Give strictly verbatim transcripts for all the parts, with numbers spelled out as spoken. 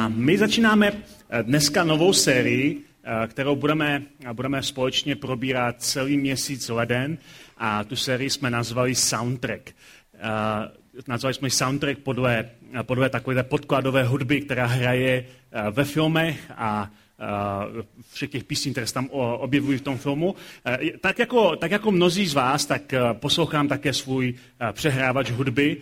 A my začínáme dneska novou sérii, kterou budeme, budeme společně probírat celý měsíc leden. A tu sérii jsme nazvali Soundtrack. Nazvali jsme soundtrack podle, podle takové podkladové hudby, která hraje ve filmech a všech těch písní, které se tam objevují v tom filmu. Tak jako, tak jako mnozí z vás, tak poslouchám také svůj přehrávač hudby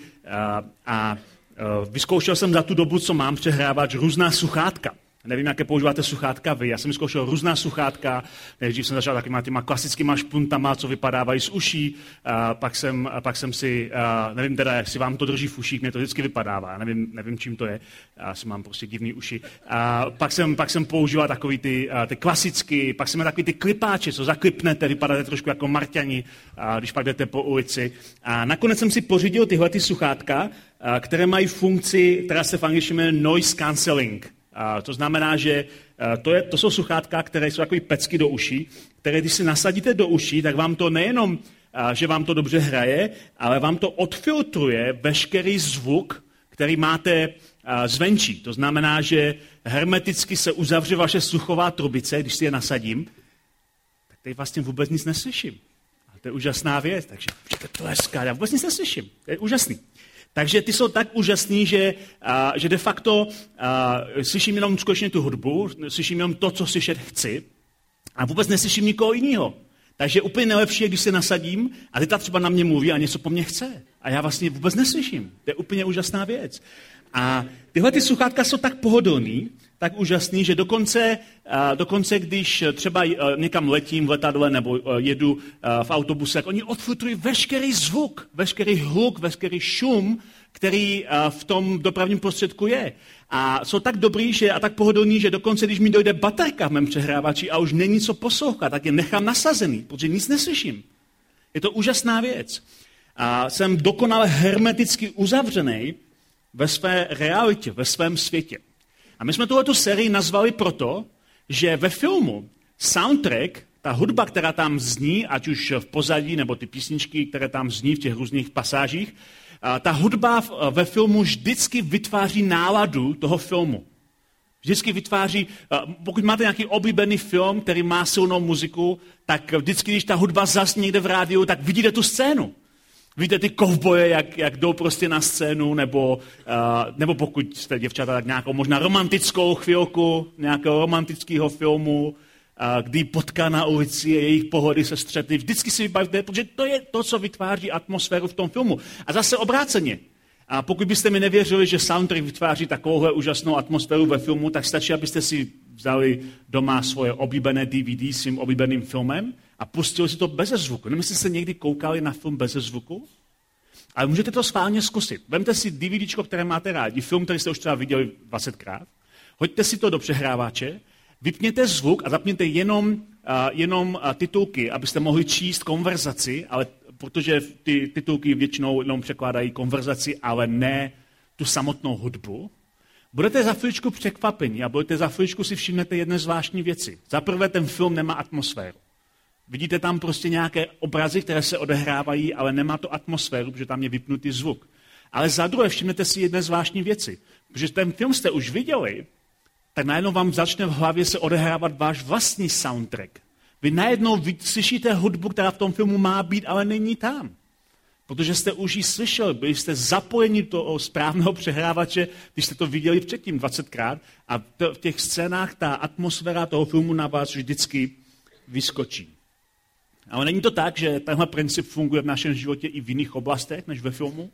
a vyzkoušel jsem za tu dobu, co mám přehrávač, různá sluchátka. Nevím, jaké používáte sluchátka vy. Já jsem zkoušel různá sluchátka. Nejdřív jsem začal takovýma těma klasickýma špuntama, co vypadávají z uší. A pak, jsem, a pak jsem si, a nevím teda, jestli vám to drží v uších, mě to vždycky vypadává. Nevím, nevím čím to je. Já si mám prostě divný uši. A pak, jsem, pak jsem používal takový ty, ty klasický, pak jsem měl takový ty klipáče, co zaklipnete, vypadáte trošku jako Marťani, když pak jdete po ulici. A nakonec jsem si pořídil tyhle ty sluchátka, které mají funkci, která se v angličtině jmenuje noise cancelling. A to znamená, že to, je, to jsou sluchátka, které jsou takové pecky do uší, které když si nasadíte do uší, tak vám to nejenom, že vám to dobře hraje, ale vám to odfiltruje veškerý zvuk, který máte zvenčí. To znamená, že hermeticky se uzavře vaše sluchová trubice, když si je nasadím, tak teď vlastně vůbec nic neslyším. A to je úžasná věc, takže můžete tleskat, já vůbec nic neslyším. To je úžasný. Takže ty jsou tak úžasný, že, a, že de facto a, slyším jenom skutečně tu hudbu, slyším jenom to, co slyšet chci a vůbec neslyším nikoho jiného. Takže úplně nejlepší je, když se nasadím a ty ta třeba na mě mluví a něco po mně chce. A já vlastně vůbec neslyším. To je úplně úžasná věc. A tyhle ty sluchátka jsou tak pohodlný, tak úžasný, že dokonce, dokonce když třeba někam letím v letadle nebo jedu v autobuse, tak oni odfiltrují veškerý zvuk, veškerý hluk, veškerý šum, který v tom dopravním prostředku je. A jsou tak dobrý že, a tak pohodlný, že dokonce, když mi dojde baterka v mém přehrávači a už není co poslouchat, tak je nechám nasazený, protože nic neslyším. Je to úžasná věc. A jsem dokonale hermeticky uzavřený ve své realitě, ve svém světě. A my jsme tuhletu sérii nazvali proto, že ve filmu soundtrack, ta hudba, která tam zní, ať už v pozadí, nebo ty písničky, které tam zní v těch různých pasážích, ta hudba ve filmu vždycky vytváří náladu toho filmu. Vždycky vytváří, pokud máte nějaký oblíbený film, který má silnou muziku, tak vždycky, když ta hudba zazní někde v rádiu, tak vidíte tu scénu. Vidíte ty kovboje, jak, jak jdou prostě na scénu, nebo, uh, nebo pokud jste děvčata, tak nějakou možná romantickou chvilku, nějakého romantického filmu, uh, kdy potká na ulici a jejich pohody se střetly. Vždycky si vybavíte, protože to je to, co vytváří atmosféru v tom filmu. A zase obráceně. A pokud byste mi nevěřili, že soundtrack vytváří takovouhle úžasnou atmosféru ve filmu, tak stačí, abyste si vzali doma svoje oblíbené D V D s svým oblíbeným filmem a pustili si to beze zvuku. Nevím, jestli jste někdy koukali na film beze zvuku, ale můžete to schválně zkusit. Vemte si DVDčko, které máte rádi, film, který jste už třeba viděli dvacetkrát, hoďte si to do přehrávače, vypněte zvuk a zapněte jenom, uh, jenom uh, titulky, abyste mohli číst konverzaci, ale protože ty titulky většinou jenom překládají konverzaci, ale ne tu samotnou hudbu. Budete za chvíličku překvapení a budete za chvíličku si všimnete jedné zvláštní věci. Za prvé, ten film nemá atmosféru. Vidíte tam prostě nějaké obrazy, které se odehrávají, ale nemá to atmosféru, protože tam je vypnutý zvuk. Ale za druhé, všimnete si jedné zvláštní věci. Protože ten film jste už viděli, tak najednou vám začne v hlavě se odehrávat váš vlastní soundtrack. Vy najednou slyšíte hudbu, která v tom filmu má být, ale není tam. Protože jste už ji slyšeli, byli jste zapojeni do toho správného přehrávače, když jste to viděli předtím dvacetkrát a v těch scénách ta atmosféra toho filmu na vás vždycky vyskočí. Ale není to tak, že tenhle princip funguje v našem životě i v jiných oblastech než ve filmu?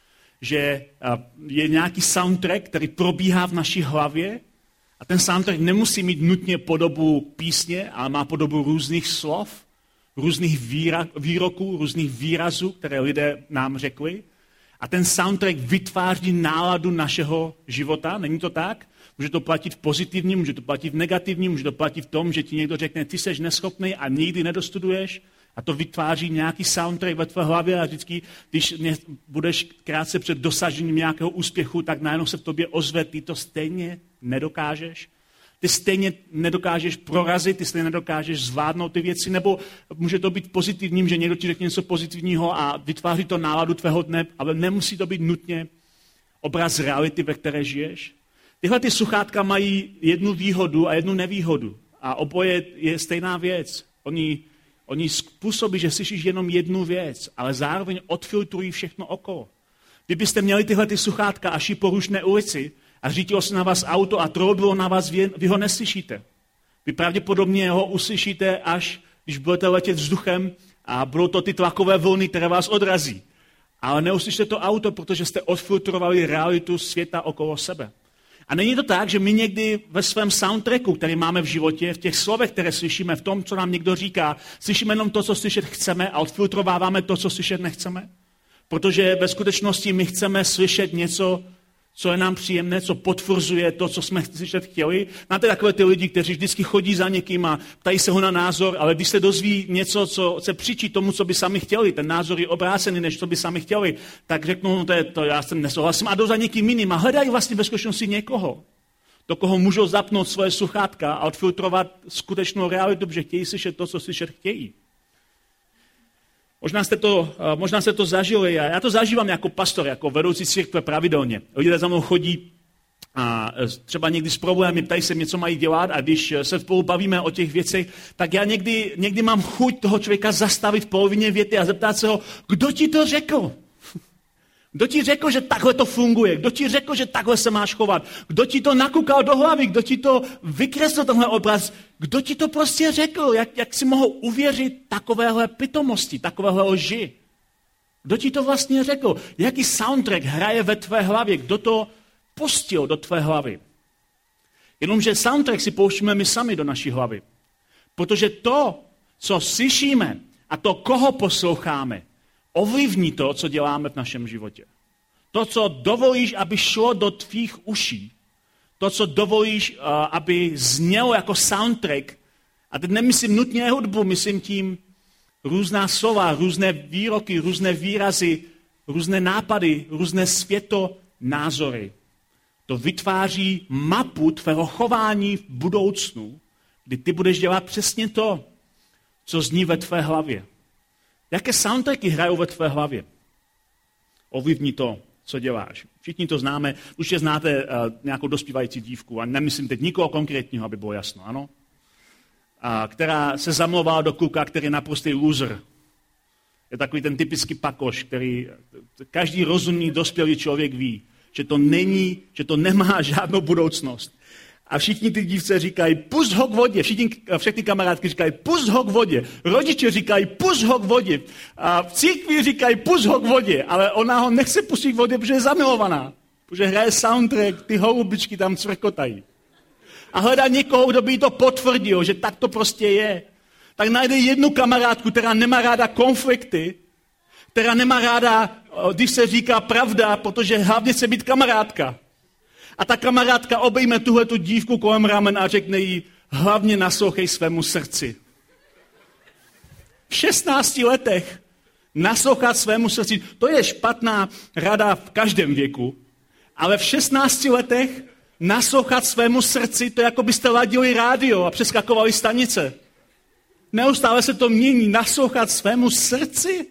Že je nějaký soundtrack, který probíhá v naší hlavě a ten soundtrack nemusí mít nutně podobu písně, ale má podobu různých slov, různých výroků, různých výrazů, které lidé nám řekli. A ten soundtrack vytváří náladu našeho života, není to tak? Může to platit v pozitivním, může to platit v negativním, může to platit v tom, že ti někdo řekne, ty seš neschopný a nikdy nedostuduješ. A to vytváří nějaký soundtrack ve tvé hlavě a vždycky, když budeš krátce před dosažením nějakého úspěchu, tak najednou se v tobě ozve, ty to stejně nedokážeš. Ty stejně nedokážeš prorazit, ty stejně nedokážeš zvládnout ty věci, nebo může to být pozitivním, že někdo ti řekne něco pozitivního a vytváří to náladu tvého dne, ale nemusí to být nutně obraz reality, ve které žiješ. Tyhle ty sluchátka mají jednu výhodu a jednu nevýhodu. A oboje je stejná věc. Oni, oni způsobí, že slyšíš jenom jednu věc, ale zároveň odfiltrují všechno okolo. Kdybyste měli tyhle ty sluchátka a šli po rušné ulici a řítilo se na vás auto a troubilo na vás, vy, vy ho neslyšíte. Vy pravděpodobně ho uslyšíte, až když budete letět vzduchem a budou to ty tlakové vlny, které vás odrazí. Ale neuslyšíte to auto, protože jste odfiltrovali realitu světa okolo sebe. A není to tak, že my někdy ve svém soundtracku, který máme v životě, v těch slovech, které slyšíme, v tom, co nám někdo říká, slyšíme jenom to, co slyšet chceme a odfiltrováváme to, co slyšet nechceme? Protože ve skutečnosti my chceme slyšet něco, co je nám příjemné, co potvrzuje to, co jsme slyšet chtěli. Máte takové ty lidi, kteří vždycky chodí za někým a ptají se ho na názor, ale když se dozví něco, co se přičí tomu, co by sami chtěli, ten názor je obrácený, než co by sami chtěli, tak řeknou, no to, je, to já jsem nesouhlasím a jdou za někým jiným a hledají vlastně ve skutečnosti někoho, do koho můžou zapnout svoje sluchátka a odfiltrovat skutečnou realitu, protože chtějí slyšet to, co slyšet chtějí. Možná jste, to, možná jste to zažili, já to zažívám jako pastor, jako vedoucí církve pravidelně. Lidé za mnou chodí a třeba někdy s problémy, ptají se mě, co mají dělat a když se spolu bavíme o těch věcech, tak já někdy, někdy mám chuť toho člověka zastavit v polovině věty a zeptat se ho, kdo ti to řekl? Kdo ti řekl, že takhle to funguje? Kdo ti řekl, že takhle se máš chovat? Kdo ti to nakukal do hlavy? Kdo ti to vykreslil tenhle obraz? Kdo ti to prostě řekl? Jak, jak si mohl uvěřit takovéhle pitomosti, takovéhle lži? Kdo ti to vlastně řekl? Jaký soundtrack hraje ve tvé hlavě? Kdo to pustil do tvé hlavy? Jenomže soundtrack si pouštíme my sami do naší hlavy. Protože to, co slyšíme a to, koho posloucháme, ovlivní to, co děláme v našem životě. To, co dovolíš, aby šlo do tvých uší. To, co dovolíš, aby znělo jako soundtrack. A teď nemyslím nutně hudbu, myslím tím různá slova, různé výroky, různé výrazy, různé nápady, různé světonázory. To vytváří mapu tvého chování v budoucnu, kdy ty budeš dělat přesně to, co zní ve tvé hlavě. Jaké soundtracky hrajou ve tvé hlavě? Ovlivní to, co děláš. Všichni to známe, určitě znáte uh, nějakou dospívající dívku, a nemyslím teď nikoho konkrétního, aby bylo jasno, ano? A, která se zamlouvala do kluka, který je naprostý loser. Je takový ten typický pakoš, který každý rozumný dospělý člověk ví, že to není, že to nemá žádnou budoucnost. A všichni ty dívce říkají, pust ho k vodě. Všichni, všechny kamarádky říkají, pust ho k vodě. Rodiče říkají, pust ho k vodě. A v církvi říkají, pust ho k vodě. Ale ona ho nechce pustit k vodě, protože je zamilovaná. Protože hraje soundtrack, ty holubičky tam cvrkotají. A hledá někoho, kdo by jí to potvrdil, že tak to prostě je. Tak najde jednu kamarádku, která nemá ráda konflikty, která nemá ráda, když se říká pravda, protože hlavně chce být kamarádka. A ta kamarádka obejme tuhletu dívku kolem ramen a řekne jí, hlavně naslouchej svému srdci. V šestnácti letech naslouchat svému srdci, to je špatná rada v každém věku, ale v šestnácti letech naslouchat svému srdci, to je jako byste ladili rádio a přeskakovali stanice. Neustále se to mění, naslouchat svému srdci.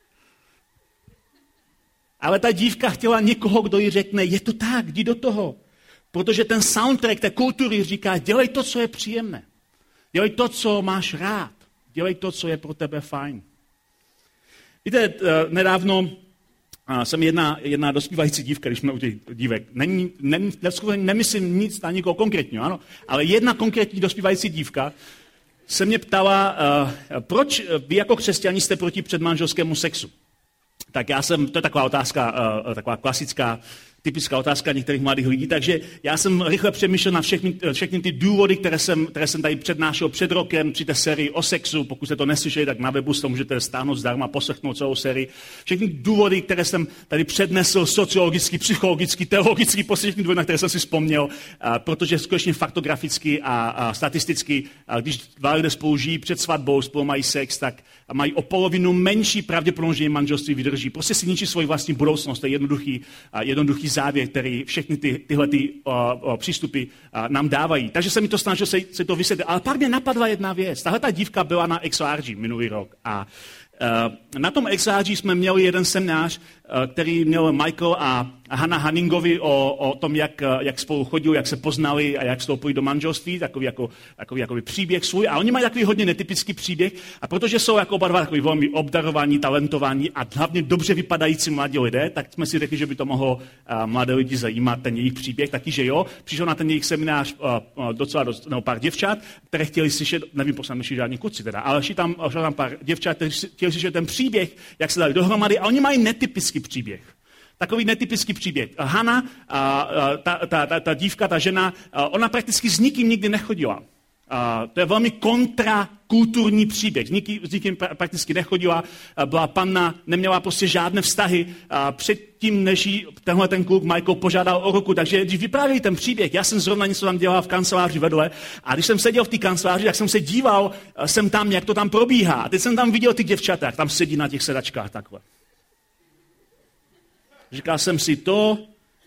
Ale ta dívka chtěla někoho, kdo jí řekne, je to tak, jdi do toho. Protože ten soundtrack té kultury říká, dělej to, co je příjemné. Dělej to, co máš rád. Dělej to, co je pro tebe fajn. Víte, nedávno jsem jedna, jedna dospívající dívka, když jsme u těch dívek. Není, nem, nemyslím nic na nikoho konkrétního, ano, ale jedna konkrétní dospívající dívka se mě ptala, proč vy jako křesťaní jste proti předmanželskému sexu. Tak já jsem, to je taková otázka, uh, taková klasická, typická otázka některých mladých lidí, takže já jsem rychle přemýšlel na všechny, všechny ty důvody, které jsem, které jsem tady přednášel před rokem při té sérii o sexu. Pokud jste to neslyšeli, tak na webu to můžete stáhnout zdarma, poslechnout celou sérii. Všechny důvody, které jsem tady přednesl, sociologicky, psychologicky, teologicky, poslední důvody, na které jsem si vzpomněl, uh, protože skutečně faktograficky a, a statisticky, a když dva lidé spolu žijí před svatbou, spolu mají sex, tak mají o polovinu menší pravděpodobnost, že jim manželství vydrží. Prostě si ničí svoji vlastní budoucnost. To je jednoduchý, uh, jednoduchý závěr, který všechny ty, tyhle ty, uh, uh, přístupy uh, nám dávají. Takže jsem mi to snažil se, se to vysvětlit. Ale pak mě napadla jedna věc. Tahle ta dívka byla na X O R G minulý rok a uh, na tom X O R G jsme měli jeden seminář, který měl Michael a Hannah Hanningovi o, o tom, jak, jak spolu chodili, jak se poznali a jak vstoupili do manželství, takový, jako, takový jako příběh svůj. A oni mají takový hodně netypický příběh, a protože jsou jako oba dva takový velmi obdarovaní, talentovaní a hlavně dobře vypadající mladí lidé, tak jsme si řekli, že by to mohlo mladé lidi zajímat, ten jejich příběh. Taky, že jo, přišel na ten jejich seminář docela dost, nebo pár děvčat, které chtěli slyšet, nevím, posledně žádní kluci teda, ale šli tam, šli tam pár děvčat, kteří chtěli slyšet ten příběh, jak se dali dohromady, a oni mají netypický příběh. Takový netypický příběh. Hana, ta, ta, ta, ta dívka, ta žena, ona prakticky s nikým nikdy nechodila. To je velmi kontrakulturní příběh. S nikým, s nikým prakticky nechodila, byla panna, neměla prostě žádné vztahy. Předtím, než jí tenhle ten kluk Michael požádal o ruku. Takže když vyprávěli ten příběh, já jsem zrovna něco tam dělal v kanceláři vedle, a když jsem seděl v té kanceláři, tak jsem se díval jsem tam, jak to tam probíhá. A teď jsem tam viděl ty děvčata, jak tam sedí na těch sedačkách takhle. Říkal jsem si, to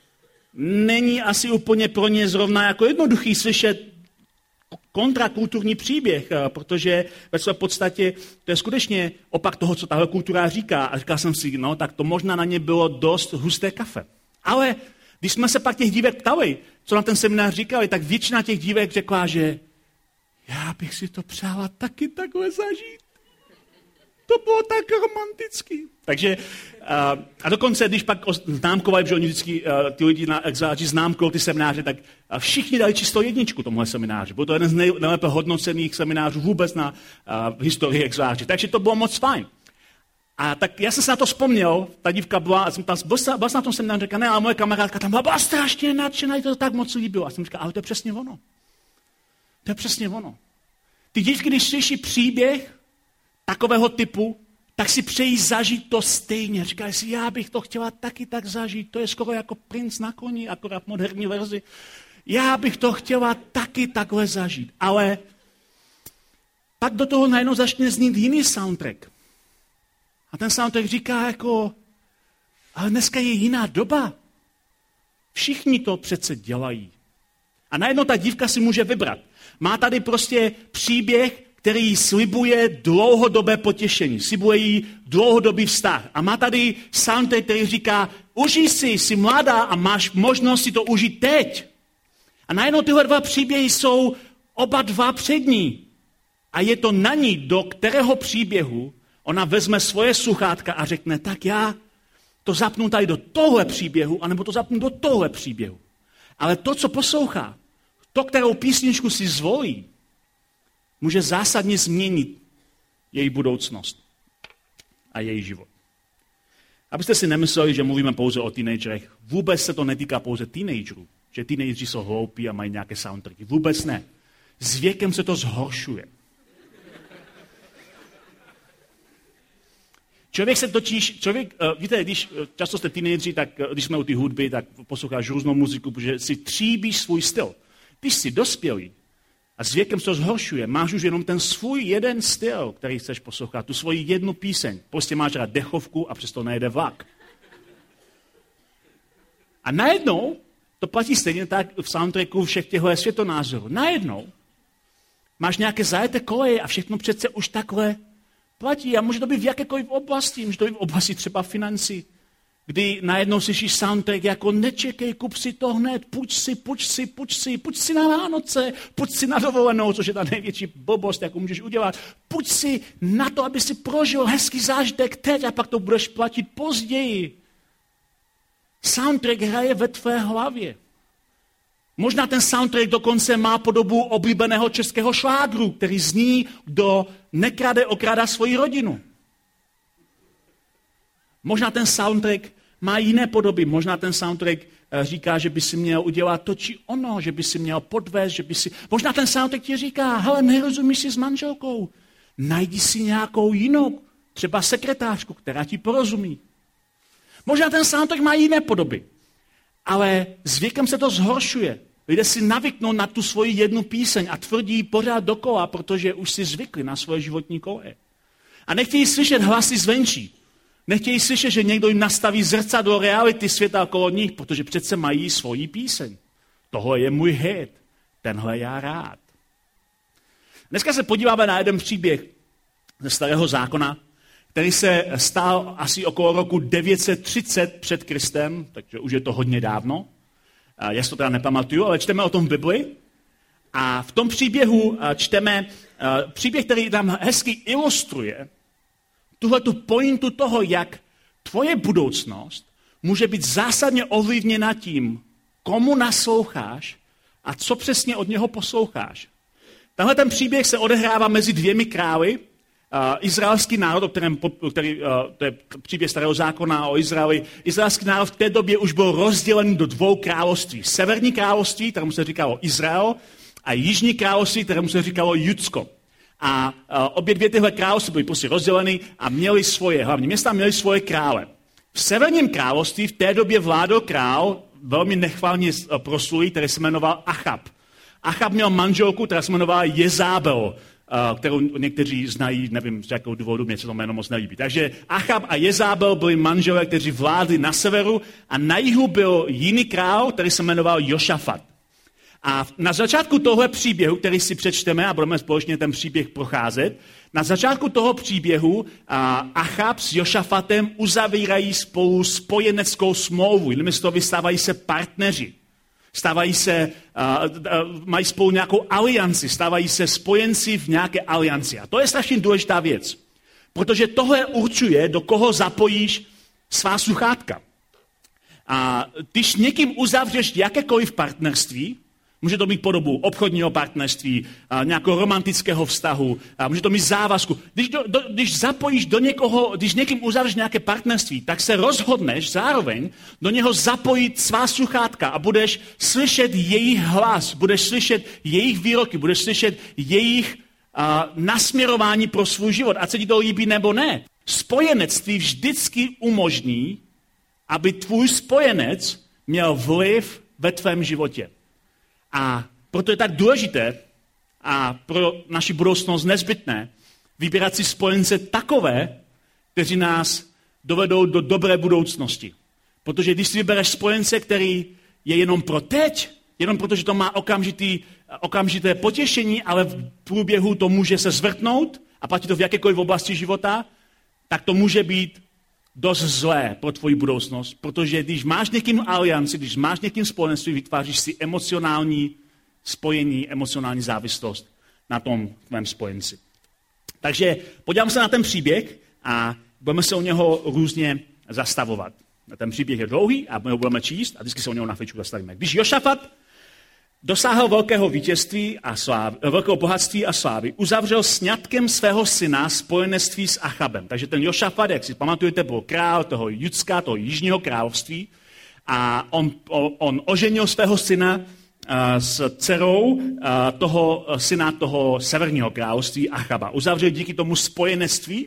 není asi úplně pro ně zrovna jako jednoduchý slyšet kontrakulturní příběh, protože ve své podstatě to je skutečně opak toho, co tahle kultura říká. A říkal jsem si, no tak to možná na ně bylo dost husté kafe. Ale když jsme se pak těch dívek ptali, co na ten seminář říkali, tak většina těch dívek řekla, že já bych si to přála taky takhle zažít. To bylo tak romantický. Takže a, a dokonce, když pak známkovali, že oni vždycky a, ty lidi na exáči známkou ty semináře, tak všichni dali čistou jedničku tomuhle semináři. Byl to jeden z nej, nejlépe hodnocených seminářů vůbec na a, v historii exáči. Takže to bylo moc fajn. A tak já jsem se na to vzpomněl, ta dívka byla, a jsem tam, byl jsem na tom semináři, říkala, ne, ale moje kamarádka tam byla, byla strašně nadšená, to tak moc líbilo. A jsem říkal, ale to je přesně ono. To je přesně ono. Ty dívky, když slyší příběh takového typu, tak si přejí zažít to stejně. Říkají si, já bych to chtěla taky tak zažít. To je skoro jako princ na koni, akorát v moderní verzi. Já bych to chtěla taky takhle zažít. Ale pak do toho najednou začne znít jiný soundtrack. A ten soundtrack říká jako, ale dneska je jiná doba. Všichni to přece dělají. A najednou ta dívka si může vybrat. Má tady prostě příběh, který slibuje dlouhodobé potěšení, slibuje jí dlouhodobý vztah. A má tady soundtrack, který říká, užij si, jsi mladá a máš možnost si to užít teď. A najednou tyhle dva příběhy jsou oba dva přední. A je to na ní, do kterého příběhu ona vezme svoje sluchátka a řekne, tak já to zapnu tady do tohle příběhu, anebo to zapnu do tohle příběhu. Ale to, co poslouchá, to, kterou písničku si zvolí, může zásadně změnit její budoucnost a její život. Abyste si nemysleli, že mluvíme pouze o teenagerech, vůbec se to netýká pouze teenagerů, že teenageři jsou hloupí a mají nějaké soundtracky. Vůbec ne. S věkem se to zhoršuje. Člověk se točíš, člověk, víte, když často jste teenageři, tak když jsme u té hudby, tak posloucháš různou muziku, protože si tříbíš svůj styl. Když jsi dospělý, a s věkem se to zhoršuje. Máš už jenom ten svůj jeden styl, který chceš poslouchat, tu svoji jednu píseň. Prostě máš rád dechovku a přesto nejede vlak. A najednou, to platí stejně tak v soundtracku všech těchto světonázorů. Najednou máš nějaké zajeté koleje a všechno přece už takhle platí. A může to být v jakékoliv oblasti. Může to být v oblasti třeba financí, kdy najednou slyšíš soundtrack jako nečekej, kup si to hned, půjč si, půjč si, půjč si, půjč si na Vánoce, půjč si na dovolenou, což je ta největší blbost, jakou můžeš udělat. Půjč si na to, aby si prožil hezký zážitek teď a pak to budeš platit později. Soundtrack hraje ve tvé hlavě. Možná ten soundtrack dokonce má podobu oblíbeného českého šlágru, který zní, kdo nekrade, okrada svoji rodinu. Možná ten soundtrack má jiné podoby. Možná ten soundtrack říká, že by si měl udělat to či ono, že by si měl podvést, že by si... Možná ten soundtrack ti říká, hele, nerozumíš si s manželkou, najdi si nějakou jinou, třeba sekretářku, která ti porozumí. Možná ten soundtrack má jiné podoby, ale s věkem se to zhoršuje. Lidé si navyknou na tu svoji jednu píseň a tvrdí ji pořád dokola, protože už si zvykli na svoje životní koleje. A nechtějí slyšet hlasy zvenčí. Nechtějí slyšet, že někdo jim nastaví zrcadlo reality světa okolo nich, protože přece mají svoji píseň. Tohle je můj hit. Tenhle já rád. Dneska se podíváme na jeden příběh ze Starého zákona, který se stal asi okolo roku devět set třicet před Kristem, takže už je to hodně dávno. Já si to teda nepamatuju, ale čteme o tom v Bibli. A v tom příběhu čteme příběh, který tam hezky ilustruje tuhletu pointu toho, jak tvoje budoucnost může být zásadně ovlivněna tím, komu nasloucháš a co přesně od něho posloucháš. Tenhle ten příběh se odehrává mezi dvěmi králi. Uh, izraelský národ, o kterém, který, uh, to je příběh Starého zákona o Izraeli, izraelský národ v té době už byl rozdělen do dvou království. Severní království, kterému se říkalo Izrael, a jižní království, kterému se říkalo Judsko. A uh, obě dvě tyhle království byly prostě rozděleny a měly svoje hlavní města, měly svoje krále. V severním království v té době vládl král, velmi nechvalně proslulý, který se jmenoval Achab. Achab měl manželku, která se jmenovala Jezábel, kterou někteří znají, nevím, z jakého důvodu, mě se to jméno moc nelíbí. Takže Achab a Jezábel byli manželé, kteří vládli na severu a na jihu byl jiný král, který se jmenoval Jošafat. A na začátku tohle příběhu, který si přečteme a budeme společně ten příběh procházet, na začátku toho příběhu Achab s Jošafatem uzavírají spolu spojeneckou smlouvu, jinými slovy stávají se partneři. Stávají se, uh, uh, mají spolu nějakou alianci, stávají se spojenci v nějaké alianci. A to je strašně důležitá věc, protože tohle určuje, do koho zapojíš svá sluchátka. A když někým uzavřeš jakékoliv partnerství, může to mít podobu obchodního partnerství, nějakého romantického vztahu, může to mít závazku. Když, do, do, když zapojíš do někoho, když někým uzavřeš nějaké partnerství, tak se rozhodneš zároveň do něho zapojit svá sluchátka a budeš slyšet jejich hlas, budeš slyšet jejich výroky, budeš slyšet jejich a, nasměrování pro svůj život, ať se ti to líbí nebo ne. Spojenectví vždycky umožní, aby tvůj spojenec měl vliv ve tvém životě. A proto je tak důležité a pro naši budoucnost nezbytné vybírat si spojence takové, kteří nás dovedou do dobré budoucnosti. Protože když si vybereš spojence, který je jenom pro teď, jenom protože to má okamžitý, okamžité potěšení, ale v průběhu to může se zvrtnout a platí to v jakékoliv oblasti života, tak to může být dost zlé pro tvoji budoucnost, protože když máš někým alianci, když máš někým spojenství, vytváříš si emocionální spojení, emocionální závislost na tom tvém spojenci. Takže podívám se na ten příběh a budeme se o něho různě zastavovat. Ten příběh je dlouhý a my ho budeme číst a vždycky se o něho na chvíličku zastavíme. Když Jošafat dosáhl velkého vítězství a slávy, velkého bohatství a slávy, uzavřel sňatkem svého syna spojenectví s Achabem. Takže ten Jošafat, jak si pamatujete, byl král toho Judska, toho jižního království a on, on oženil svého syna uh, s dcerou uh, toho syna toho severního království Achaba. Uzavřel díky tomu spojenectví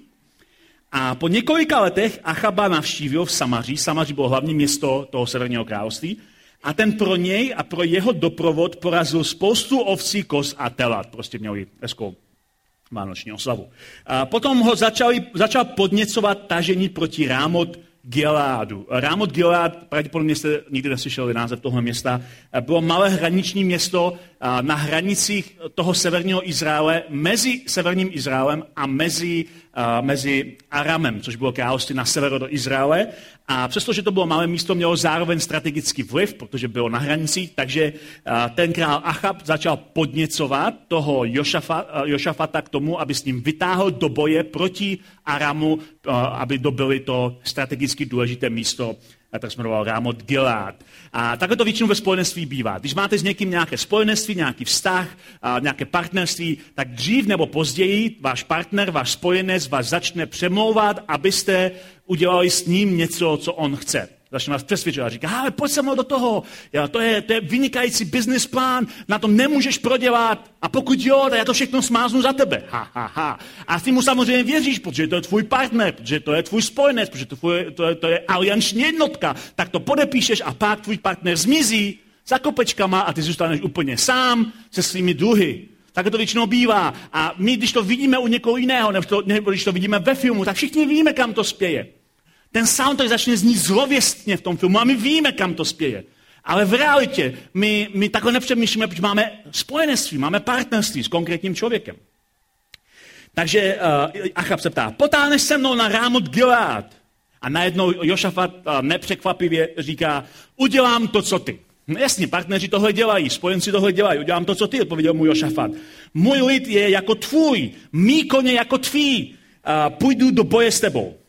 a po několika letech Achaba navštívil v Samaří. Samaří bylo hlavní město toho severního království. A ten pro něj a pro jeho doprovod porazil spoustu ovcí, koz a telat. Prostě měli hezkou vánoční oslavu. A potom ho začali, začal podněcovat tažení proti Rámot Gileádu. Rámot Gileád, pravděpodobně jste nikdy neslyšeli název tohle města, bylo malé hraniční město na hranicích toho severního Izraele, mezi severním Izraelem a mezi, mezi Aramem, což bylo království na severu do Izraele. A přestože to bylo malé místo, mělo zároveň strategický vliv, protože bylo na hranicích, takže ten král Achab začal podněcovat toho Jošafa, Jošafata k tomu, aby s ním vytáhl do boje proti Aramu, aby dobili to strategicky důležité místo, tak se jmenoval Rámot Gileád. A takhle to většinou ve spojenectví bývá. Když máte s někým nějaké spojenectví, nějaký vztah, nějaké partnerství, tak dřív nebo později váš partner, váš spojenec vás začne přemlouvat, abyste udělali s ním něco, co on chce. Začne vás přesvědčovat a říká, ale pojď se mnou do toho, jo, to, je, to je vynikající business plán, na tom nemůžeš prodělat a pokud jo, tak já to všechno smáznu za tebe. Ha, ha, ha. A ty mu samozřejmě věříš, protože to je tvůj partner, protože to je tvůj spojenec, protože to, tvůj, to, je, to je alianční jednotka, tak to podepíšeš a pak tvůj partner zmizí za kopečkama a ty zůstaneš úplně sám se svými dluhy. Tak to většinou bývá. A my, když to vidíme u někoho jiného, nebo, to, nebo když to vidíme ve filmu, tak všichni víme, kam to spěje. Ten soundtrack začne znít zlověstně v tom filmu a my víme, kam to spěje. Ale v realitě my, my takhle nepřemýšlíme, protože máme spojenectví, máme partnerství s konkrétním člověkem. Takže uh, Achab se ptá, potáhneš se mnou na Rámot Gilead? A najednou Jošafat uh, nepřekvapivě říká, udělám to, co ty. No jasně, partneři tohle dělají, spojenci tohle dělají, udělám to, co ty, odpověděl mu Jošafat. Můj lid je jako tvůj, mý koně jako tvý, uh, půjdu do boje s tebou. Uh,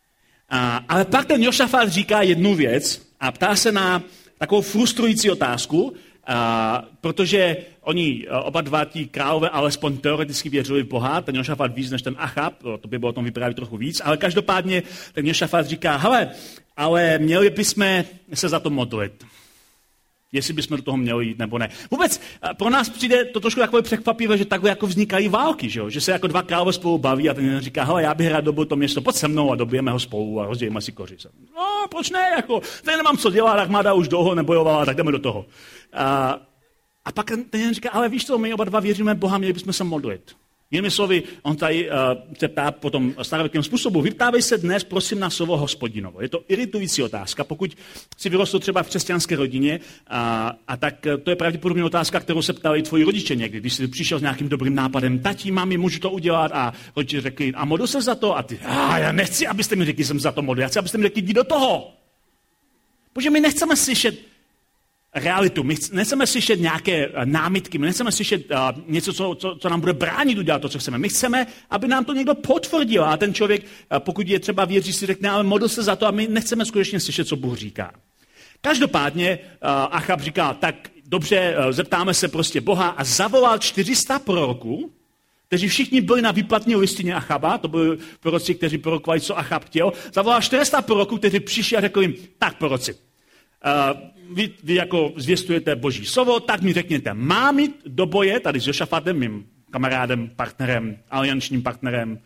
ale pak ten Jošafat říká jednu věc a ptá se na takovou frustrující otázku, Uh, protože oni uh, oba dva tí králové alespoň teoreticky věřili v Boha, ten Jošafat víc než ten Achab, to by bylo o tom vyprávět trochu víc, ale každopádně ten Jošafat říká, hele, ale měli bychom se za to modlit. Jestli bychom do toho měli jít, nebo ne. Vůbec pro nás přijde to trošku takové překvapivé, že takhle jako vznikají války, že, jo? Že se jako dva králové spolu baví a ten jeden říká, hele, já bych rád dobil to město, pojď se mnou a dobijeme ho spolu a rozdělíme si kořist. No, proč ne, jako, tady nemám co dělat, armáda už dlouho nebojovala, tak jdeme do toho. A, a pak ten jeden říká, ale víš co, my oba dva věříme Boha, měli bychom se modlit. Jinými slovy, on tady uh, se ptá potom starověkým způsobu. Vyptávej se dnes, prosím, na slovo Hospodinovo. Je to iritující otázka. Pokud si vyrostl třeba v křesťanské rodině, a, a tak to je pravděpodobně otázka, kterou se ptali tvoji rodiče někdy. Když jsi přišel s nějakým dobrým nápadem, tatí, mami, můžu to udělat? A rodiče řekli, a modl se za to? A ty, a já nechci, abyste mi řekli, jsem za to modlil. Já chci, abyste mi řekli, jdi do toho. Protože my nechceme slyšet realitu. My nechceme slyšet nějaké námitky, my nechceme slyšet uh, něco, co, co, co nám bude bránit udělat to, co chceme. My chceme, aby nám to někdo potvrdil. A ten člověk, uh, pokud je třeba věří, si řekne, ale modl se za to a my nechceme skutečně slyšet, co Bůh říká. Každopádně uh, Achab říká, tak dobře, uh, zeptáme se prostě Boha a zavolal čtyři sta proroků, kteří všichni byli na výplatní listině Achaba, to byli proroci, kteří prorokovali, co Achab chtěl. Zavolal čtyři sta proroků, kteří přišli a řekli jim, tak proroci, Uh, vy, vy jako zvěstujete Boží slovo, tak mi řekněte, mám jít do boje, tady s Jošafatem, mým kamarádem, partnerem, aliančním partnerem, uh,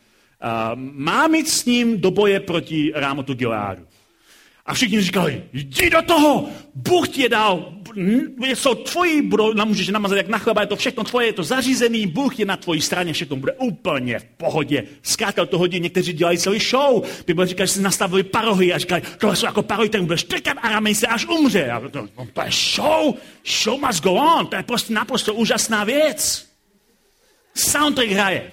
mám jít s ním do boje proti Rámotu Gileádu. A všichni říkali, jdi do toho, Bůh ti je dal, jsou tvoji, budou, můžeš namazat jak na chleba, je to všechno tvoje, je to zařízený, Bůh je na tvojí straně, všechno bude úplně v pohodě. Zkrátka to hodí, někteří dělají celý show. Bible říká, že si nastavili parohy a říkají, tohle jsou jako parohy, ten bude štrkat a ramej se až umře. A to, to je show, show must go on, to je prostě naprosto úžasná věc. Soundtrack hraje.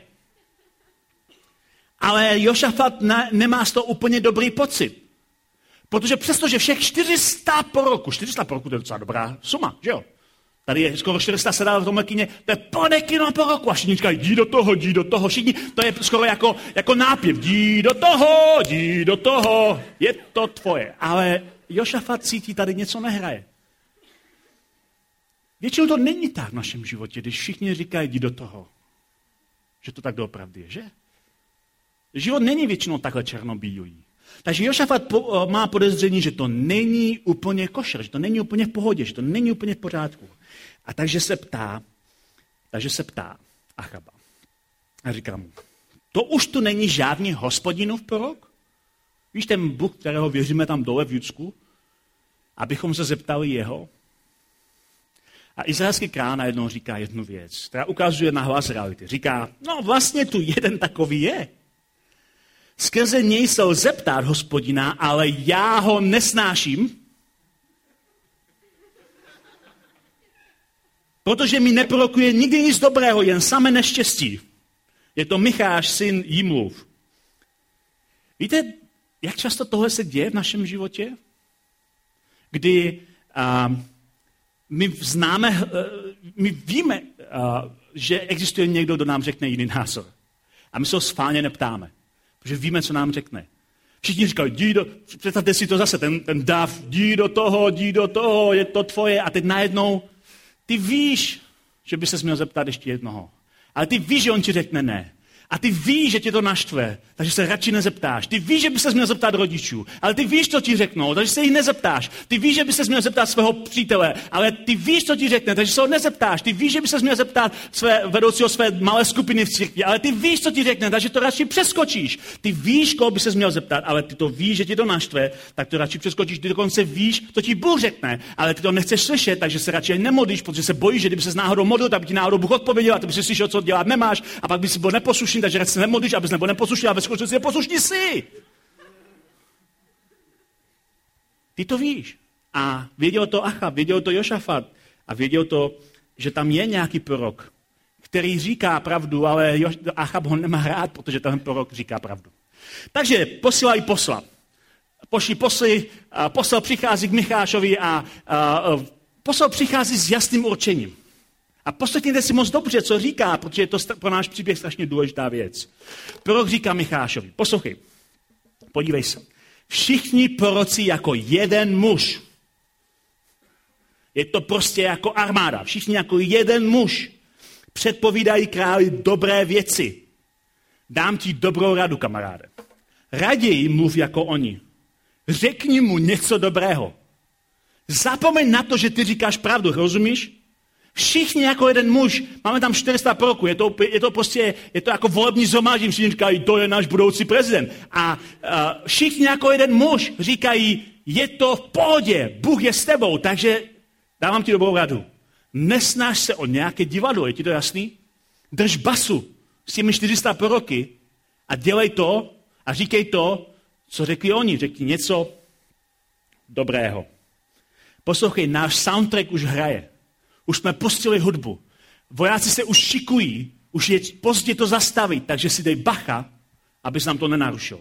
Ale Jošafat ne, nemá z toho úplně dobrý pocit. Protože přestože všech čtyři sta proroků, čtyři sta proroků, to je docela dobrá suma, že jo? Tady je skoro čtyři sta sedá v tomhle kyně, to je plné kino proroků. A všichni říkají, jdi do toho, jdi do toho, všichni, to je skoro jako, jako nápěv, jdi do toho, jdi do toho, je to tvoje. Ale Jošafat cítí, tady něco nehraje. Většinou to není tak v našem životě, když všichni říkají, jdi do toho. Že to tak doopravdy je, že? Život není většinou takhle černobílý. Takže Jošafat po, má podezření, že to není úplně košer, že to není úplně v pohodě, že to není úplně v pořádku. A takže se ptá, takže se ptá Achaba. A říká mu, to už tu není žádný Hospodinův prorok? Víš, ten Bůh, kterého věříme tam dole v Judsku? Abychom se zeptali jeho? A izraelský král najednou říká jednu věc, která ukazuje na hlas reality. Říká, no vlastně tu jeden takový je. Skrze něj se lze ptát Hospodina, ale já ho nesnáším, protože mi neprorokuje nikdy nic dobrého, jen samé neštěstí. Je to Micháš, syn Jimlův. Víte, jak často tohle se děje v našem životě? Kdy uh, my známe, uh, my víme, uh, že existuje někdo, kdo nám řekne jiný názor. A my se ho schválně neptáme. Protože víme, co nám řekne. Všichni říkají, jdi do, představte si to zase, ten, ten dav, jdi do toho, jdi do toho, je to tvoje. A teď najednou, ty víš, že by ses měl zeptat ještě jednoho. Ale ty víš, že on ti řekne ne. A ty víš, že tě to naštve, takže se radši nezeptáš. Ty víš, že by ses měl zeptat rodičů, ale ty víš, co ti řeknou, takže se jich nezeptáš. Ty víš, že by ses měl zeptat svého přítele, ale ty víš, co ti řekne, takže se ho nezeptáš. Ty víš, že by ses měl zeptat své vedoucího své malé skupiny v církvi, ale ty víš, co ti řekne, takže to radši přeskočíš. Ty víš, koho by ses měl zeptat, ale ty to víš, že ti to naštve, tak to radši přeskočíš. Ty dokonce víš, co ti Bůh řekne, ale ty to nechceš slyšet, takže se radši nemodlíš, protože se bojíš, že kdyby ses náhodou modlil, tak by ti náhodou Bůh odpověděl, a ty by si slyšel, co dělat nemáš, a pak by si byl neposlušný, takže radši se nemodlíš, abys nebyl neposlušný, a ve skutečnosti neposlušný jsi. Ty to víš. A věděl to Achab, věděl to Jošafat a věděl to, že tam je nějaký prorok, který říká pravdu, ale Achab ho nemá rád, protože ten prorok říká pravdu. Takže posílají posla. Pošli posly, posel přichází k Michášovi a, a, a posel přichází s jasným určením. A poslechněte si moc dobře, co říká, protože je to pro náš příběh strašně důležitá věc. Prorok říká Michášovi, poslouchej, podívej se. Všichni proroci jako jeden muž. Je to prostě jako armáda. Všichni jako jeden muž předpovídají králi dobré věci. Dám ti dobrou radu, kamaráde. Raději mluv jako oni. Řekni mu něco dobrého. Zapomeň na to, že ty říkáš pravdu, rozumíš? Všichni jako jeden muž, máme tam čtyři sta proroků, je to, je to prostě, je to jako volební shromáždění, všichni říkají, to je náš budoucí prezident. A, a všichni jako jeden muž říkají, je to v pohodě, Bůh je s tebou, takže dávám ti dobrou radu. Nesnaž se o nějaké divadlo, je ti to jasný? Drž basu s těmi čtyři sta proroky a dělej to a říkej to, co řekli oni, řekni něco dobrého. Poslouchej, náš soundtrack už hraje. Už jsme pustili hudbu. Vojáci se už šikují, už je pozdě to zastavit, takže si dej bacha, abys nám to nenarušil.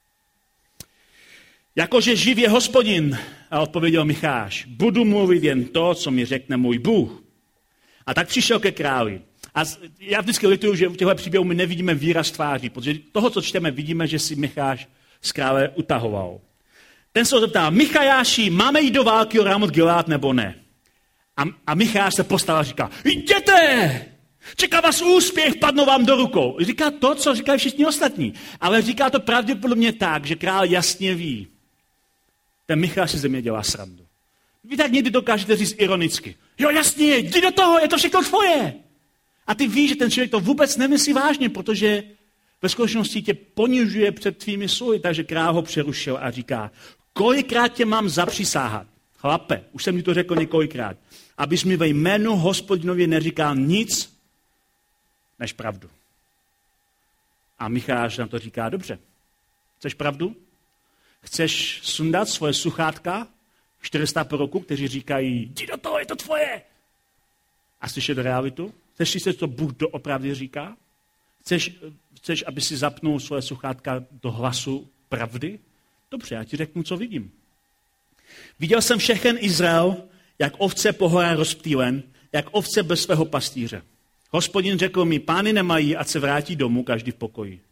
Jakože živ je Hospodin, odpověděl Micháš, budu mluvit jen to, co mi řekne můj Bůh. A tak přišel ke králi. A já vždycky lituju, že v těchto příběhu my nevidíme výraz tváří, protože toho, co čteme, vidíme, že si Micháš z krále utahoval. Ten se ho zeptá, Michajáši, máme jít do války o Rámot Gilead nebo ne? A, a Micháš se postavil a říká, jděte! Čeká vás úspěch, padnou vám do rukou. Říká to, co říkají všichni ostatní. Ale říká to pravděpodobně tak, že král jasně ví. Ten Micháš si ze mě dělá srandu. Vy tak někdy dokážete říct ironicky. Jo, jasně, jdi do toho, je to všechno tvoje. A ty víš, že ten člověk to vůbec nemyslí vážně, protože ve skutečnosti tě ponižuje před tvými sluhy. Takže král ho přerušil a říká, kolikrát tě mám zapřisáhat? Chlape, už jsem mi to řekl několikrát. Abys mi ve jménu Hospodinově neříkal nic, než pravdu. A Micháš na to říká, dobře, chceš pravdu? Chceš sundat svoje sluchátka, čtyři sta proroků, kteří říkají, jdi do toho, je to tvoje. A slyšet realitu? Chceš slyšet, co Bůh doopravdy říká? Chceš, chceš, aby si zapnul svoje sluchátka do hlasu pravdy? Dobře, já ti řeknu, co vidím. Viděl jsem všechen Izrael, jak ovce po horách rozptýlen, jak ovce bez svého pastýře. Hospodin řekl mi, pány nemají, ať se vrátí domů, každý v pokoji.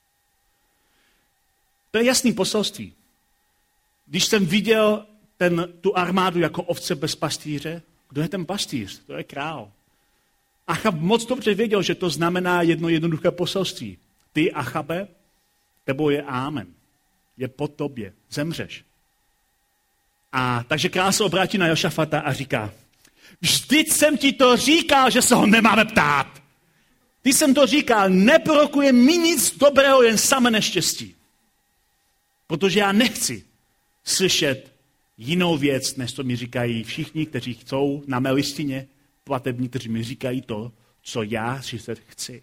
To je jasný poselství. Když jsem viděl ten, tu armádu jako ovce bez pastýře, kdo je ten pastýř? To je král. Achab moc dobře věděl, že to znamená jedno jednoduché poselství. Ty, Achabe, tebou je ámen. Je po tobě. Zemřeš. A takže král se obrátí na Jošafata a říká, vždyť jsem ti to říkal, že se ho nemáme ptát. Ty jsem to říkal, neprorokuje mi nic dobrého, jen samé neštěstí. Protože já nechci slyšet jinou věc, než to mi říkají všichni, kteří chcou na mé listině platební, kteří mi říkají to, co já slyšet chci.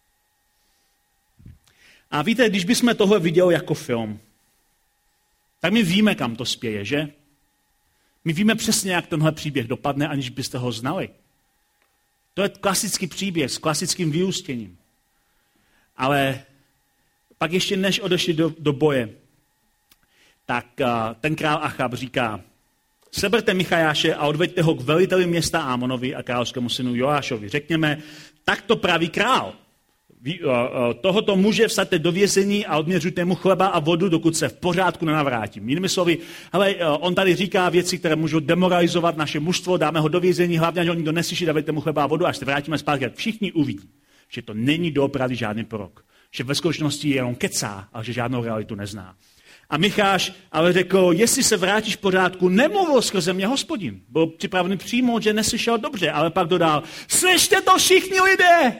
A víte, když bychom tohle viděli jako film, tak my víme, kam to spěje, že? My víme přesně, jak tenhle příběh dopadne, aniž byste ho znali. To je klasický příběh s klasickým vyústěním. Ale pak ještě než odešli do, do boje, tak uh, ten král Achab říká, seberte Michajáše a odveďte ho k veliteli města Ámonovi a královskému synu Joášovi. Řekněme, tak to praví král. Vy, uh, uh, tohoto muže vsaďte do vězení a odměřujte mu chleba a vodu, dokud se v pořádku nenavrátí. Jinými slovy, hele, uh, on tady říká věci, které můžou demoralizovat naše mužstvo, dáme ho do vězení, hlavně, že on nikdo neslyší, dávejte mu chleba a vodu, až se vrátíme zpátky. Všichni uvidí, že to není doopravdy žádný prorok. Že ve skutečnosti jenom kecá, ale že žádnou realitu nezná. A Micháš ale řekl, jestli se vrátíš v pořádku, nemluvil skrze mě Hospodin. Byl připravený přijmout, že neslyšel dobře, ale pak dodal, slyšte to všichni lidé!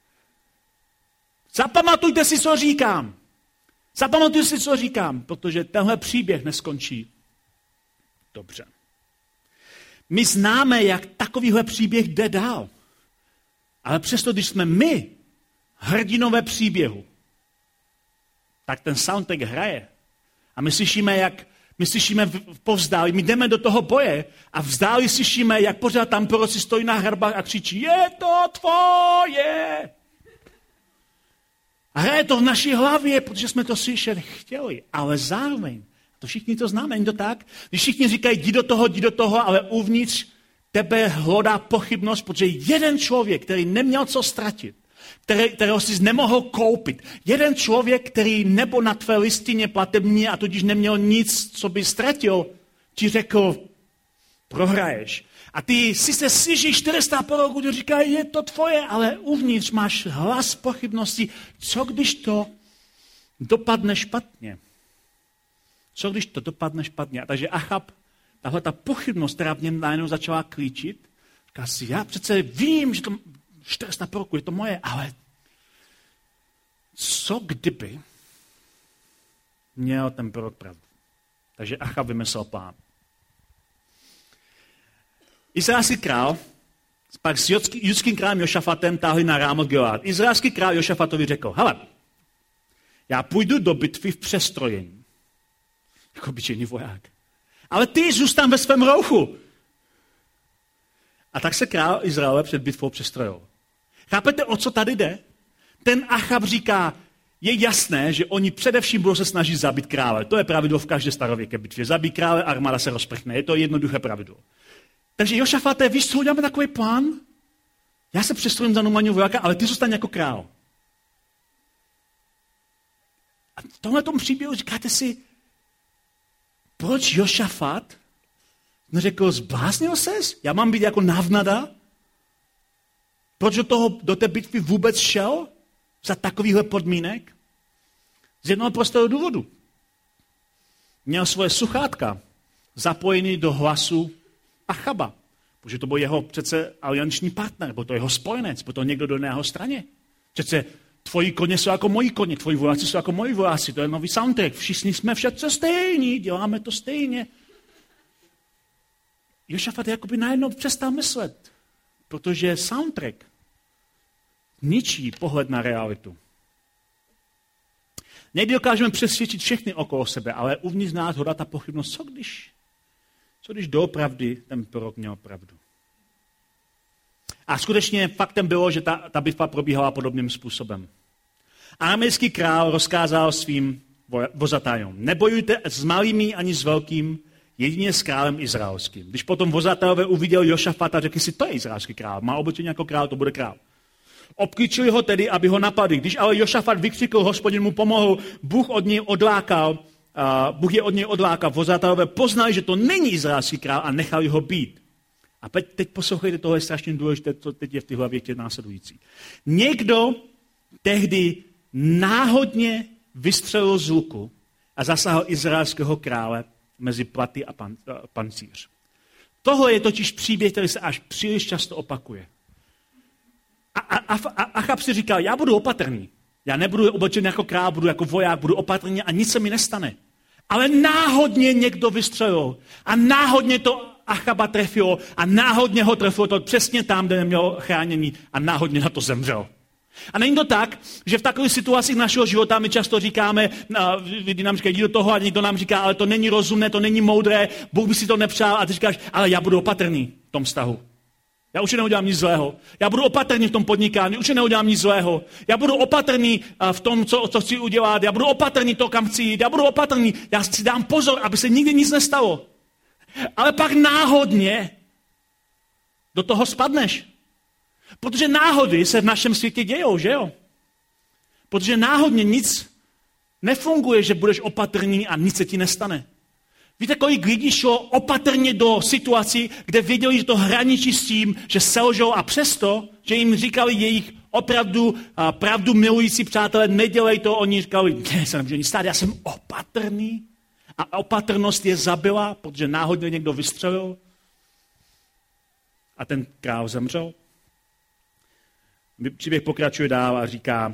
Zapamatujte si, co říkám. Zapamatujte si, co říkám, protože tenhle příběh neskončí dobře. My známe, jak takovýhle příběh jde dál. Ale přesto, když jsme my hrdinové příběhu, tak ten soundtrack hraje. A my slyšíme, jak My slyšíme v povzdálí, my jdeme do toho boje a vzdáli slyšíme, jak pořád tam proroci stojí na hradbách a křičí, je to tvoje. A hraje to v naší hlavě, protože jsme to slyšet chtěli, ale zároveň, to všichni to známe, není to tak? Když všichni říkají, jdi do toho, jdi do toho, ale uvnitř tebe hlodá pochybnost, protože jeden člověk, který neměl co ztratit, který, kterého jsi nemohl koupit, jeden člověk, který nebo na tvé listině platební a tudíž neměl nic, co by ztratil, ti řekl, prohraješ. A ty si se slyšíš čtyři sta proroků, kdo říká, je to tvoje, ale uvnitř máš hlas pochybností. Co když to dopadne špatně? Co když to dopadne špatně? A takže Achab, tahle ta pochybnost, která v něm najednou začala klíčit, říká si, já přece vím, že to čtyři sta proroků, je to moje, ale co kdyby měl ten prorok pravdu? Takže Achab vymyslel plán. Izraelský král pak s judským králem Jošafatem táhli na Rámot Gilead. Izraelský král Jošafatovi řekl, hele, já půjdu do bitvy v přestrojení. Jako obyčejný voják. Ale ty zůstan ve svém rouchu. A tak se král Izraele před bitvou přestrojil. Chápete, o co tady jde? Ten Achab říká, je jasné, že oni především budou se snažit zabít krále. To je pravidlo v každé starověké bitvě. Zabít krále, armáda se rozprchne. Je to jednoduché pravidlo. Takže Jošafate, víš, co uděláme takový plán? Já se přestrojím za normálního vojáka, ale ty zůstaň jako král. A v tomhle tom příběhu říkáte si, proč Jošafat neřekl, zbláznil ses? Já mám být jako návnada? Proč do, toho, do té bitvy vůbec šel? Za takovýhle podmínek? Z jednoho prostého důvodu. Měl svoje sluchátka zapojený do hlasu Achaba, protože to byl jeho přece alianční partner, byl to jeho spojenec, byl to někdo do jeho straně. Přece tvoji koně jsou jako moji koně, tvoji vojáci jsou jako moji vojáci, to je nový soundtrack, všichni jsme všetce stejní, děláme to stejně. Jošafat jakoby najednou přestal myslet, protože soundtrack ničí pohled na realitu. Někdy dokážeme přesvědčit všechny okolo sebe, ale uvnitř nás hodá ta pochybnost, co když? Co když doopravdy ten prorok měl pravdu? A skutečně faktem bylo, že ta, ta bitva probíhala podobným způsobem. Aramejský král rozkázal svým vozatajům, nebojujte s malými ani s velkým, jedině s králem izraelským. Když potom vozatajové uviděl Jošafata, řekli si, to je izraelský král, má obyčejně jako král, to bude král. Obklíčili ho tedy, aby ho napadli. Když ale Jošafat vykřikl, Hospodin mu pomohl, Bůh od něj odlákal, Uh, Bůh je od něj odlákal. Vozatelé poznali, že to není izraelský král a nechali ho být. A teď, teď poslouchejte, tohle je strašně důležité, co teď je v téhle větě následující. Někdo tehdy náhodně vystřelil z luku a zasáhl izraelského krále mezi platy a pan, uh, pancíř. Tohle je totiž příběh, který se až příliš často opakuje. A, a, a, a Achab si říkal, já budu opatrný. Já nebudu oblečen jako král, budu jako voják, budu opatrný a nic se mi nestane. Ale náhodně někdo vystřelil a náhodně to Achaba trefilo a náhodně ho trefilo to přesně tam, kde neměl chránění a náhodně na to zemřel. A není to tak, že v takových situacích našeho života my často říkáme, lidi nám říkají, jdi do toho a někdo nám říká, ale to není rozumné, to není moudré, Bůh by si to nepřál a ty říkáš, ale já budu opatrný v tom vztahu. Já už neudělám nic zlého. Já budu opatrný v tom podnikání, už neudělám nic zlého. Já budu opatrný v tom, co, co chci udělat. Já budu opatrný to, kam chci jít. Já budu opatrný. Já si dám pozor, aby se nikdy nic nestalo. Ale pak náhodně do toho spadneš. Protože náhody se v našem světě dějou, že jo? Protože náhodně nic nefunguje, že budeš opatrný a nic se ti nestane. Víte, kolik lidí šlo opatrně do situací, kde věděli, že to hraničí s tím, že selžou a přesto, že jim říkali jejich opravdu pravdu milující přátelé, nedělej to, oni říkali, ne, se nemůže nic stát, já jsem opatrný. A opatrnost je zabila, protože náhodně někdo vystřelil a ten král zemřel. Příběh pokračuje dál a říká,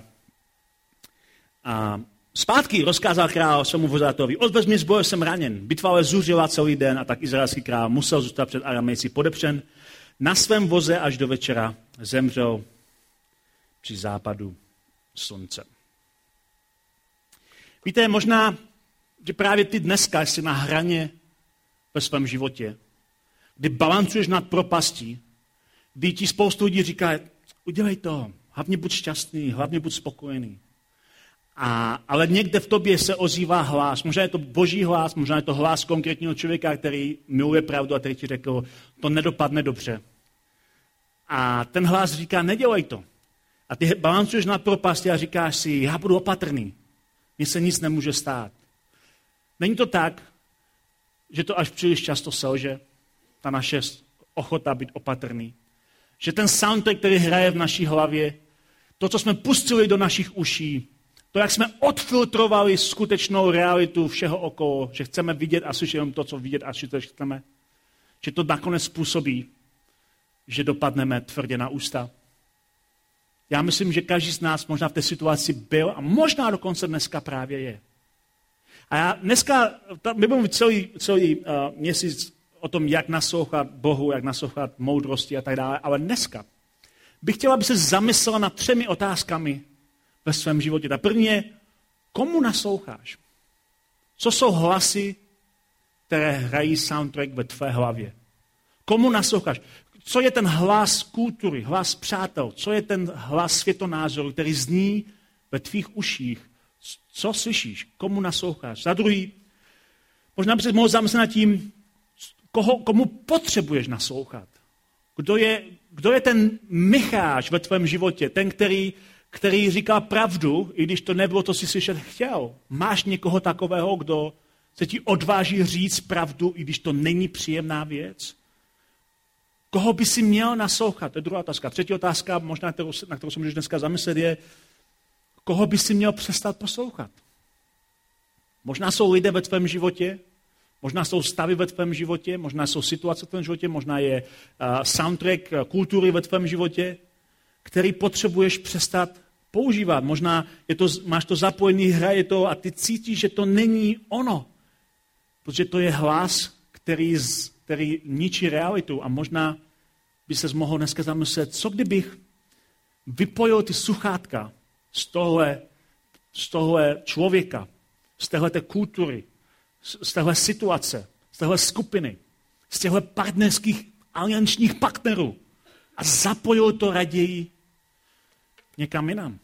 a zpátky rozkázal král svému vozatovi, odvez mě z boje, jsem raněn. Bitva ale zuřila celý den a tak izraelský král musel zůstat před Aramejci podepřen. Na svém voze až do večera zemřel při západu slunce. Víte, možná že právě ty dneska jsi na hraně ve svém životě, kdy balancuješ nad propastí, kdy ti spoustu lidí říká, udělej to, hlavně buď šťastný, hlavně buď spokojený. A, ale někde v tobě se ozývá hlas, možná je to boží hlas, možná je to hlas konkrétního člověka, který miluje pravdu a který ti řekl, to nedopadne dobře. A ten hlas říká, nedělej to. A ty balancuješ nad propastí a říkáš si, já budu opatrný, mně se nic nemůže stát. Není to tak, že to až příliš často selže, ta naše ochota být opatrný. Že ten soundtrack, který hraje v naší hlavě, to, co jsme pustili do našich uší, to, jak jsme odfiltrovali skutečnou realitu všeho okolo, že chceme vidět a slyšet jenom to, co vidět a slyšet chceme, že to nakonec způsobí, že dopadneme tvrdě na ústa. Já myslím, že každý z nás možná v té situaci byl a možná dokonce dneska právě je. A já dneska, my budeme celý, celý uh, měsíc o tom, jak naslouchat Bohu, jak naslouchat moudrosti a tak dále, ale dneska bych chtěla, aby se zamyslela nad třemi otázkami ve svém životě. Ta první je, komu nasloucháš? Co jsou hlasy, které hrají soundtrack ve tvé hlavě? Komu nasloucháš? Co je ten hlas kultury, hlas přátel? Co je ten hlas světonázoru, který zní ve tvých uších? Co slyšíš? Komu nasloucháš? Za druhý, možná by se mohl zamyslet nad tím, koho, komu potřebuješ naslouchat. Kdo je, kdo je ten Micháš ve tvém životě? Ten, který, který říká pravdu, i když to nebylo, to si slyšet chtěl. Máš někoho takového, kdo se ti odváží říct pravdu, i když to není příjemná věc? Koho by si měl naslouchat? To je druhá otázka. Třetí otázka, možná kterou, na kterou se můžeš dneska zamyslet, je, koho by si měl přestat poslouchat? Možná jsou lidé ve tvém životě, možná jsou stavy ve tvém životě, možná jsou situace v tvém životě, možná je uh, soundtrack uh, kultury ve tvém životě, který potřebuješ přestat používat. Možná je to, máš to zapojený, hraje to a ty cítíš, že to není ono. Protože to je hlas, který, z, který ničí realitu a možná by ses mohl dneska zamyslet, co kdybych vypojil ty sluchátka z tohle, z tohle člověka, z téhleté kultury, z téhle situace, z téhle skupiny, z těchto partnerských aliančních partnerů a zapojil to raději někam jinam.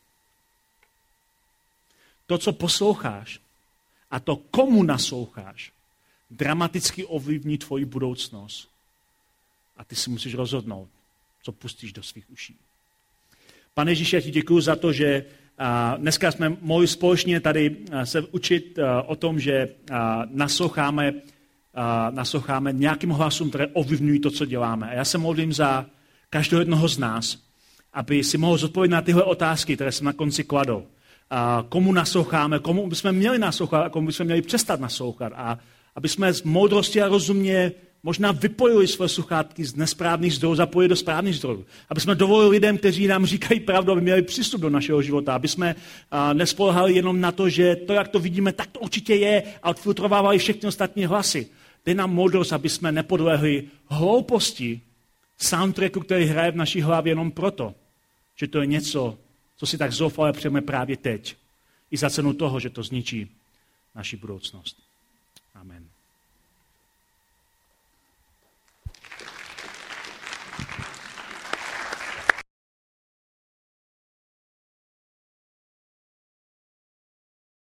To, co posloucháš a to, komu nasloucháš, dramaticky ovlivní tvoji budoucnost. A ty si musíš rozhodnout, co pustíš do svých uší. Pane Ježíši, já ti děkuju za to, že dneska jsme mohli společně tady se učit o tom, že nasloucháme, nasloucháme nějakým hlasům, které ovlivňují to, co děláme. A já se modlím za každého jednoho z nás, aby si mohl zodpovědět na tyhle otázky, které jsem na konci kladl. Komu nasloucháme, komu bychom měli naslouchat a komu bychom měli přestat naslouchat. A aby jsme z moudrosti a rozumě možná vypojili své sluchátky z nesprávných zdrojů, zapojili do správných zdrojů. Aby jsme dovolili lidem, kteří nám říkají pravdu, aby měli přístup do našeho života. Aby jsme nespoléhali jenom na to, že to, jak to vidíme, tak to určitě je a odfiltrovávali všechny ostatní hlasy. Dej nám moudrost, aby jsme nepodlehli hlouposti soundtracku, který hraje v naší hlavě jenom proto, že to je něco, co si tak zoufale přejeme právě teď. I za cenu toho, že to zničí naši budoucnost. Amen.